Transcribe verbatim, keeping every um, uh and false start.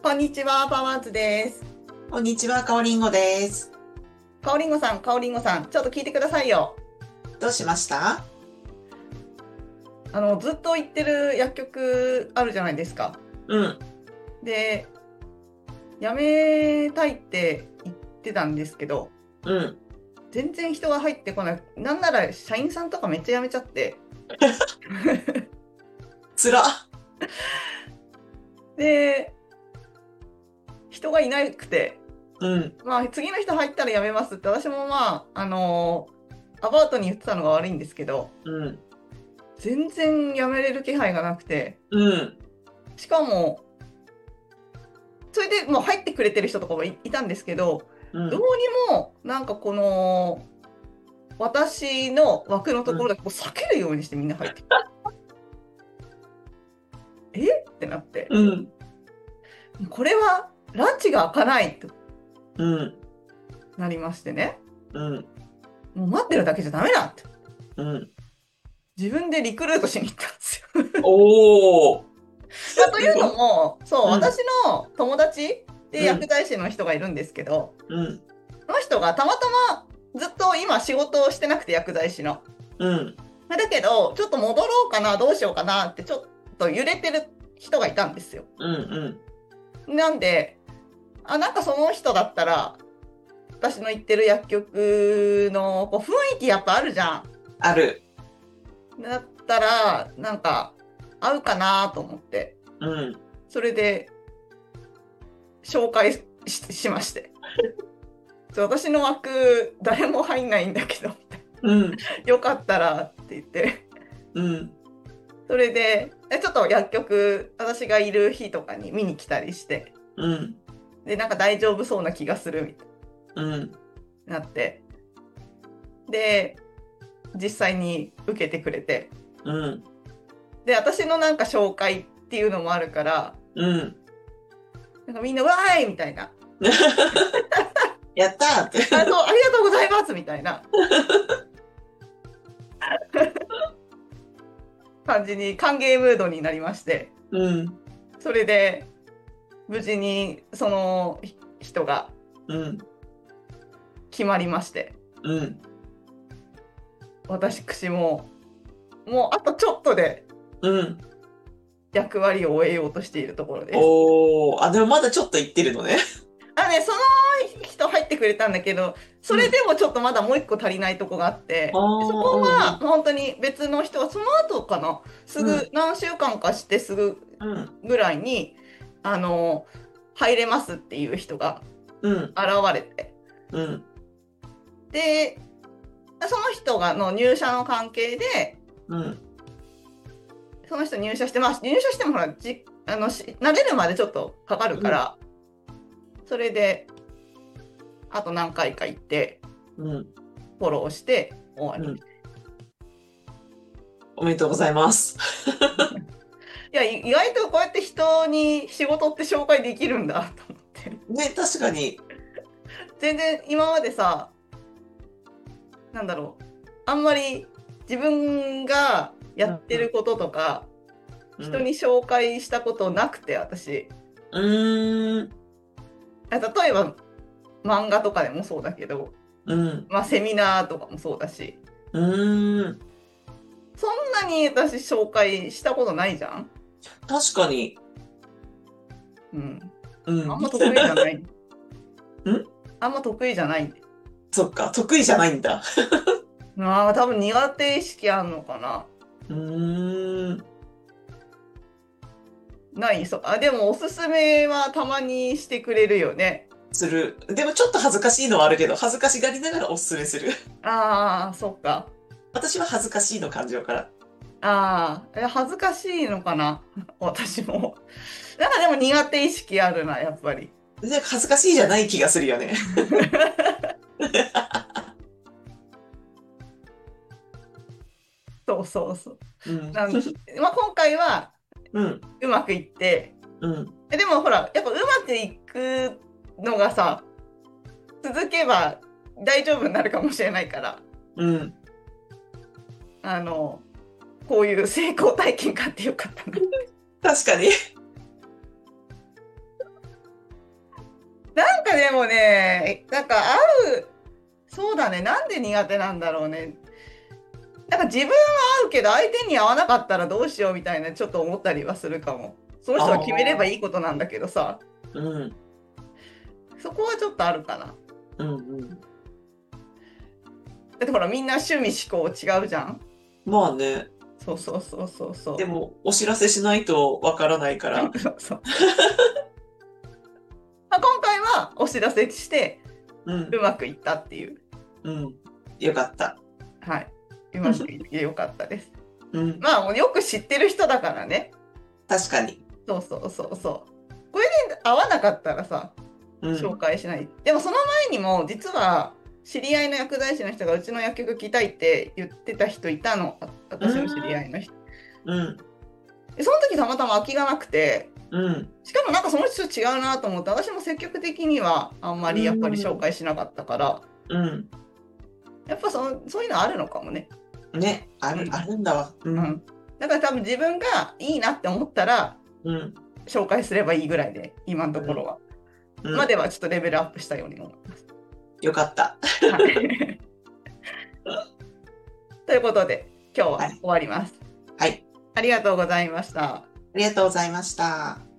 こんにちは、パワーズです。 こんにちは、かおりんごです。 かおりんごさん、かおりんごさん、ちょっと聞いてくださいよ。 どうしました？ あの、ずっと行ってる薬局あるじゃないですか。 うん、 で、辞めたいって言ってたんですけど、 うん。 全然人が入ってこない。なんなら社員さんとかめっちゃ辞めちゃって。 つら。 で、人がいなくて、 うん、 まあ、次の人入ったら辞めますって私もまあ、あのアバウトに言ってたのが悪いんですけど、 うん、 全然辞めれる気配がなくて、 うん、 しかも、それでもう入ってくれてる人とかもい、いたんですけど、どうにうん、 もなんかこの私の枠のとうん、 ころだけこう避けるようにしてみんな入ってきて、えってなって、 うん、 これはランチが開かないとうん、 なりましてね、 うん、 もう待ってるだけじゃダメだって、 うん。 自分でリクルートしに行ったんですよ。 おー、 まあ、というすごい。 のも、そう、 うん、 私の友達で薬うん、 剤師の人がいるんですけど、 うん、 その人がたまたまずっと今仕事をしてなくて薬剤師の。 うん、 まあだけど、ちょっと戻ろうかな、どうしようかなってちょっと揺れてる人がいたんですよ。 うん、 なんで、あ、なんかその人だったら、私の行ってる薬局のこう雰囲気やっぱあるじゃある。 ん。だったら、なんか合うかなと思って、 うん、 それで紹介し、しまして。そう私の枠、誰も入んないんだけど、 うん、 よかったらって言って、 うん、 それで、ちょっと薬局、私がいる日とかに見に来たりして、 うん、 で、なんか大丈夫そうな気がするみたいうん、 になって、で、実際に受けてくれて、 うん、 で、私のなんか紹介っていうのもあるから、 うん。 なんかみんな、わーいみたいな、 やったーって。 あ、そう、ありがとうございますみたいな感じに歓迎ムードになりまして、 うん、 それで、無事にその人がうん、 決まりまして、 うん、 私も、もうあとちょっとでうん。 役割を終えようとしているところです。 おー、あ、でもまだちょっと言ってるのね。 あ、ね、その人入ってくれたんだけど、そうん。 れでもちょっとまだもう一個足りないとこがあっあて、でそこー、うん、うはん、 本当に別の人はその後かな、すぐうん、 何週間かしてすぐうん、 ぐらいに、あの、入れますっていう人がうん、 現れて、 うん、 で、その人がの入社の関係で、 うん、 その人入社して、まあ、入社してもほら、じあのし慣れるまでちょっとかかるうん、 から、それで、あと何回か行って、 うん、 フォローして終わり。 うん。おめでとうございます。 いや、意外とこうやって人に仕事って紹介できるんだと思って。 ね、確かに。 全然今までさ、なんだろう、あんまり自分がやうん、 ってることとか、人にうん、 紹介したことなくて、私。 うーん、 あ例えば漫画とかでもそうだけど、 うん、 まあ、セミナーとかもそうだし、 うーん。 そんなに私紹介したことないじゃん。 確かに。 うん。 うん。 あんま得意じゃない。 んあんま得意じゃない。 そっか、得意じゃないんだ。 まあ、多分苦手意識あるのかな。 うーん。 ないそう。あ、でもおすすめはたまにしてくれるよね。 する。でもちょっと恥ずかしいのはあるけど、恥ずかしがりながらおすすめする。 ああ、そっか。 私は恥ずかしいの感情から。 ああ、え恥ずかしいのかな。私も。なんかでも苦手意識あるな、やっぱり。 で、恥ずかしいじゃない気がするよね。 そうそうそう。 うん。 なん、まあ、今回はうん。 うまくいって、 うん。 えでもほら、やっぱうまくいくのがさ、続けば大丈夫になるかもしれないから、 うん。 あの、こういう成功体験があってよかったな。 確かに。 もね、なんか会う、そうだね、なんで苦手なんだろうね。なんか自分は会うけど相手に会わなかったらどうしようみたいなちょっと思ったりはするかも。その人が決めればいいことなんだけどさ、 うん。 そこはちょっとあるかな。 うんうん。 だってほらみんな趣味思考違うじゃん。 まあね。 そうそうそうそうそう。 でも、お知らせしないとわからないから。 そうそう。まあ、今回はお知らせしてうん。 うまくいったっていう。 うん。よかった。 はい。うまくいってよかったです。 うん。 まあもうよく知ってる人だからね。 確かに。 そうそうそうそう。これで合わなかったらさ、紹うん。 介しない。でもその前にも実は知り合いの薬剤師の人がうちの薬局来たいって言ってた人いたの。あう私の知り合いの人。 ん。うん。 でその時たまたま空きがなくて、 うん。 しかもなんかその人違うなと思って、私も積極的にはあんまりやっぱり紹うん。 介しなかったから、 うん。 やっぱそのそういうのあるのかもね。 ね。ある、 うん。 あるんだわ。ううん。 ん。 だから多分自分がいいなって思ったらうん。 紹介すればいいぐらいで、今のところは。 うん。 まではちょっとレベルアップしたように思います。 よかった。 はい。ということで、今日は終はい。 わります。 はい。 ありがとうございました。 ありがとうございました。